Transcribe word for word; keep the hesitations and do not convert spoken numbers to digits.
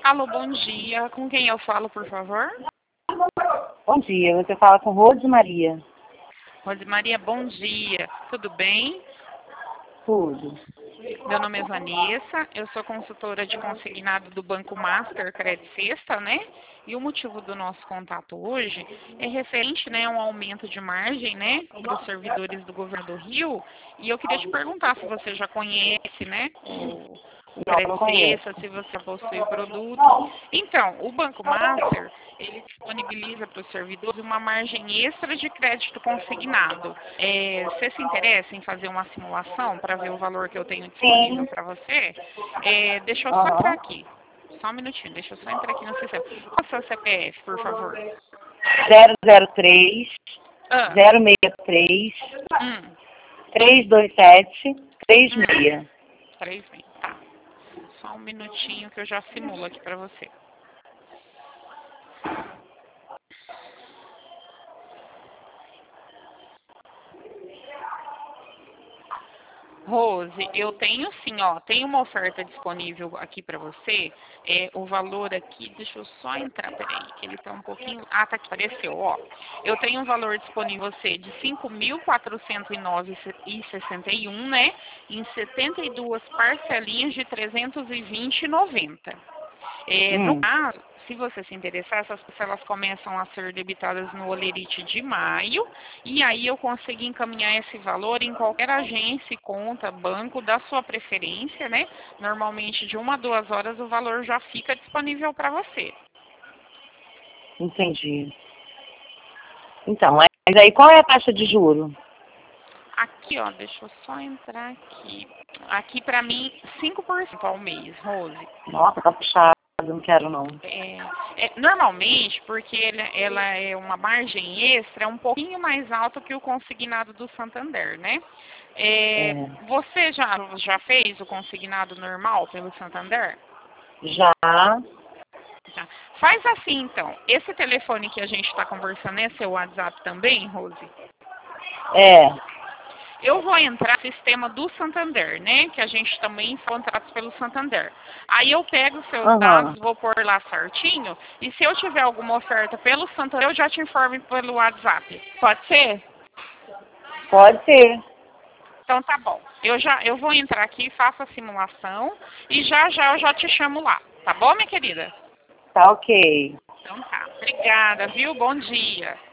Alô, bom dia. Com quem eu falo, por favor? Bom dia, você fala com Rose Maria. Rose Maria, bom dia. Tudo bem? Tudo. Meu nome é Vanessa, eu sou consultora de consignado do Banco Master Credit Sexta, né? E o motivo do nosso contato hoje é referente, né, a um aumento de margem, né, para os servidores do Governo do Rio. E eu queria te perguntar se você já conhece, né, o, o Não, não Credit conheço. Sexta, se você possui o produto. Então, o Banco Master, ele disponibiliza para os servidores uma margem extra de crédito consignado. É, você se interessa em fazer uma simulação para ver o valor que eu tenho disponível Sim. para você? É, deixa eu só entrar Aham. aqui. Só um minutinho, deixa eu só entrar aqui no sistema. Qual é o seu C P F, por favor? zero zero três, Ah, zero seis três, hum, três dois sete, três hum, seis. três mil, tá. Só um minutinho que eu já simulo aqui para você. Rose, eu tenho sim, ó, tem uma oferta disponível aqui para você. É, o valor aqui, deixa eu só entrar, peraí, que ele tá um pouquinho. Ah, tá aqui, apareceu, ó. Eu tenho um valor disponível você de cinco mil quatrocentos e nove e sessenta e um, né? Em setenta e duas parcelinhas de trezentos e vinte e noventa. É, no Hum. caso, se você se interessar, essas parcelas começam a ser debitadas no Olerite de maio, e aí eu consigo encaminhar esse valor em qualquer agência, conta, banco da sua preferência, né? Normalmente de uma a duas horas o valor já fica disponível para você. Entendi. Então, mas aí qual é a taxa de juro? Aqui, ó, deixa eu só entrar aqui. Aqui para mim, cinco por cento ao mês, Rose. Nossa, tá puxado, não quero não. É, é, normalmente, porque ela, ela é uma margem extra, é um pouquinho mais alta que o consignado do Santander, né? É, É. você já, já fez o consignado normal pelo Santander? Já. Já. Faz assim, então. Esse telefone que a gente está conversando é seu WhatsApp também, Rose? É. Eu vou entrar no sistema do Santander, né? Que a gente também contrata pelo Santander. Aí eu pego os seus Aham. dados, vou pôr lá certinho. E se eu tiver alguma oferta pelo Santander, eu já te informo pelo WhatsApp. Pode ser? Pode ser. Então tá bom. Eu já eu vou entrar aqui, faço a simulação e já já eu já te chamo lá. Tá bom, minha querida? Tá ok. Então tá. Obrigada, viu? Bom dia.